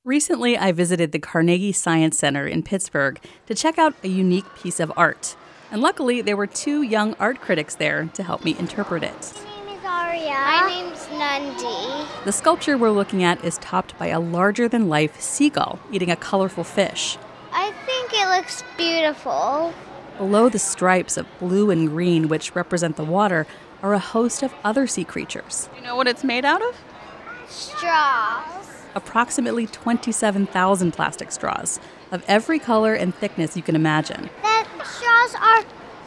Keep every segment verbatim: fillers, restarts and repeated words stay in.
Recently, I visited the Carnegie Science Center in Pittsburgh to check out a unique piece of art. And luckily, there were two young art critics there to help me interpret it. My name is Aria. My name's Nandi. The sculpture we're looking at is topped by a larger-than-life seagull eating a colorful fish. I think it looks beautiful. Below the stripes of blue and green, which represent the water, are a host of other sea creatures. Do you know what it's made out of? Straws. Approximately twenty-seven thousand plastic straws of every color and thickness you can imagine. The straws are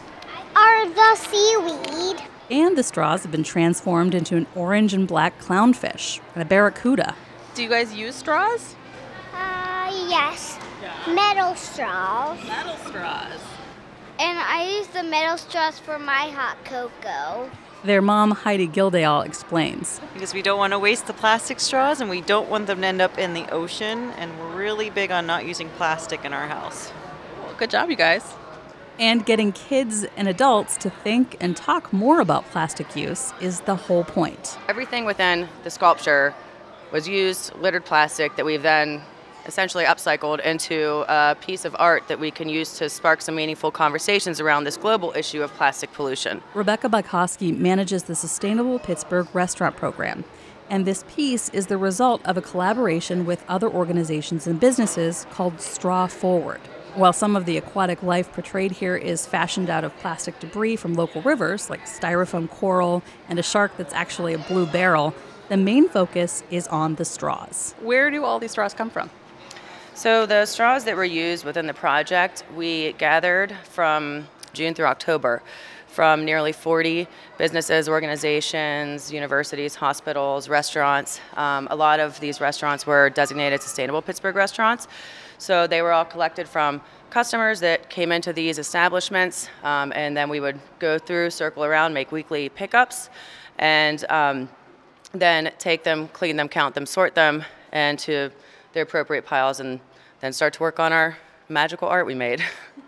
are the seaweed. And the straws have been transformed into an orange and black clownfish and a barracuda. Do you guys use straws? Uh, yes. Metal straws. Metal straws. And I use the metal straws for my hot cocoa. Their mom, Heidi Gildale, explains. Because we don't want to waste the plastic straws and we don't want them to end up in the ocean, and we're really big on not using plastic in our house. Well, good job, you guys. And getting kids and adults to think and talk more about plastic use is the whole point. Everything within the sculpture was used littered plastic that we've then essentially upcycled into a piece of art that we can use to spark some meaningful conversations around this global issue of plastic pollution. Rebecca Bykowski manages the Sustainable Pittsburgh Restaurant Program, and this piece is the result of a collaboration with other organizations and businesses called Straw Forward. While some of the aquatic life portrayed here is fashioned out of plastic debris from local rivers, like styrofoam coral and a shark that's actually a blue barrel, the main focus is on the straws. Where do all these straws come from? So the straws that were used within the project, we gathered from June through October from nearly forty businesses, organizations, universities, hospitals, restaurants. Um, a lot of these restaurants were designated Sustainable Pittsburgh restaurants. So they were all collected from customers that came into these establishments, um, and then we would go through, circle around, make weekly pickups, and um, then take them, clean them, count them, sort them, and to their appropriate piles, and then start to work on our magical art we made.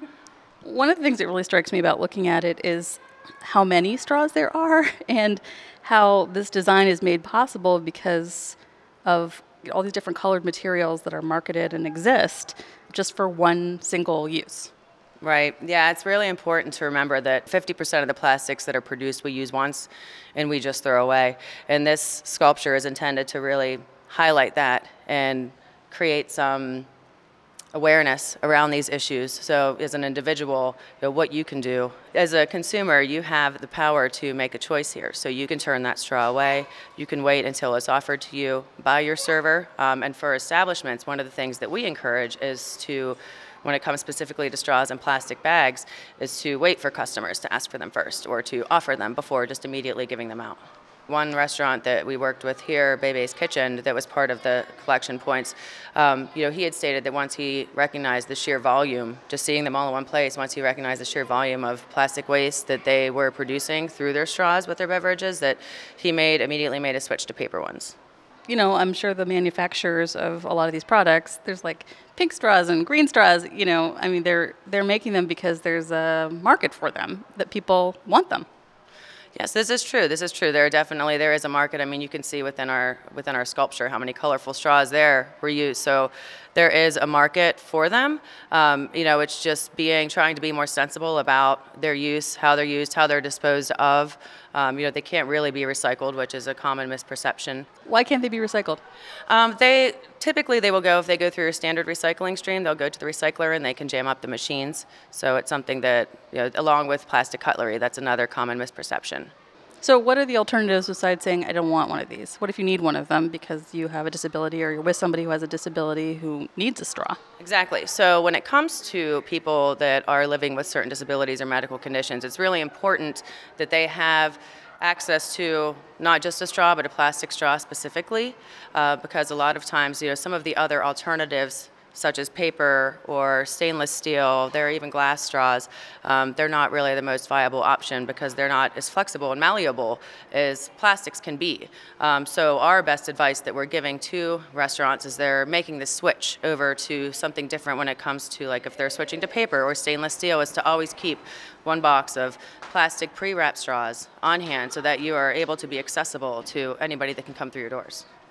One of the things that really strikes me about looking at it is how many straws there are and how this design is made possible because of all these different colored materials that are marketed and exist just for one single use. Right. Yeah, it's really important to remember that fifty percent of the plastics that are produced we use once and we just throw away. And this sculpture is intended to really highlight that and create some awareness around these issues. So as an individual, you know, what you can do. As a consumer, you have the power to make a choice here. So you can turn that straw away. You can wait until it's offered to you by your server. Um, and for establishments, one of the things that we encourage is to, when it comes specifically to straws and plastic bags, is to wait for customers to ask for them first or to offer them before just immediately giving them out. One restaurant that we worked with here, Bebe's Kitchen, that was part of the collection points, um, you know, he had stated that once he recognized the sheer volume, just seeing them all in one place, once he recognized the sheer volume of plastic waste that they were producing through their straws with their beverages, that he made immediately made a switch to paper ones. You know, I'm sure the manufacturers of a lot of these products, there's like pink straws and green straws, you know, I mean, they're they're making them because there's a market for them, that people want them. Yes, this is true. This is true. There definitely there is a market. I mean, you can see within our within our sculpture how many colorful straws there were used. So there is a market for them. Um, you know, it's just being trying to be more sensible about their use, how they're used, how they're disposed of. Um, you know, they can't really be recycled, which is a common misperception. Why can't they be recycled? Um, they typically they will go if they go through a standard recycling stream. They'll go to the recycler and they can jam up the machines. So it's something that, you know, along with plastic cutlery, that's another common misperception. So what are the alternatives besides saying, I don't want one of these? What if you need one of them because you have a disability or you're with somebody who has a disability who needs a straw? Exactly. So when it comes to people that are living with certain disabilities or medical conditions, it's really important that they have access to not just a straw, but a plastic straw specifically, uh, because a lot of times, you know, some of the other alternatives such as paper or stainless steel, there are even glass straws, um, they're not really the most viable option because they're not as flexible and malleable as plastics can be. Um, so our best advice that we're giving to restaurants is they're making the switch over to something different when it comes to, like, if they're switching to paper or stainless steel, is to always keep one box of plastic pre-wrap straws on hand so that you are able to be accessible to anybody that can come through your doors.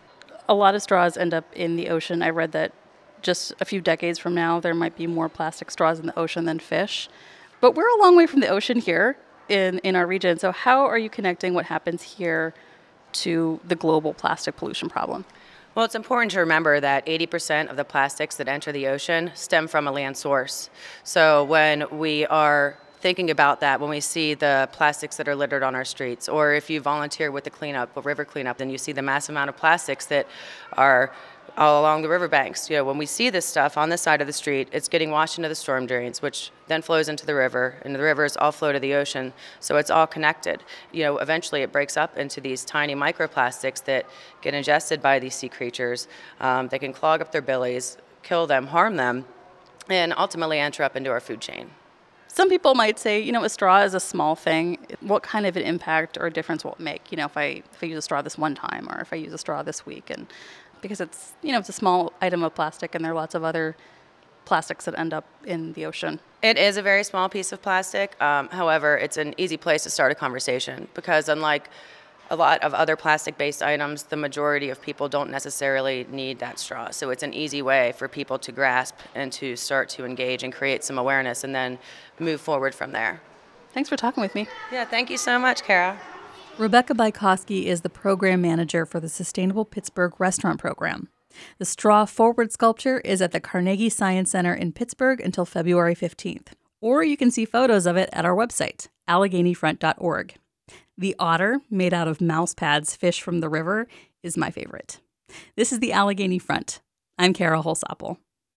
A lot of straws end up in the ocean. I read that just a few decades from now, there might be more plastic straws in the ocean than fish. But we're a long way from the ocean here in, in our region. So how are you connecting what happens here to the global plastic pollution problem? Well, it's important to remember that eighty percent of the plastics that enter the ocean stem from a land source. So when we are thinking about that, when we see the plastics that are littered on our streets, or if you volunteer with the cleanup, a river cleanup, then you see the massive amount of plastics that are all along the riverbanks. You know, when we see this stuff on the side of the street, it's getting washed into the storm drains, which then flows into the river, and the rivers all flow to the ocean. So it's all connected. You know, eventually it breaks up into these tiny microplastics that get ingested by these sea creatures. Um, they can clog up their bellies, kill them, harm them, and ultimately enter up into our food chain. Some people might say, you know, a straw is a small thing. What kind of an impact or difference will it make? You know, if I if I use a straw this one time, or if I use a straw this week, and because it's, you know, it's a small item of plastic, and there are lots of other plastics that end up in the ocean. It is a very small piece of plastic. Um, however, it's an easy place to start a conversation, because unlike a lot of other plastic-based items, the majority of people don't necessarily need that straw. So it's an easy way for people to grasp and to start to engage and create some awareness, and then move forward from there. Thanks for talking with me. Yeah, thank you so much, Kara. Rebecca Bykowski is the program manager for the Sustainable Pittsburgh Restaurant Program. The Straw Forward sculpture is at the Carnegie Science Center in Pittsburgh until February fifteenth. Or you can see photos of it at our website, allegheny front dot org. The otter, made out of mouse pads fish from the river, is my favorite. This is the Allegheny Front. I'm Kara Holsapple.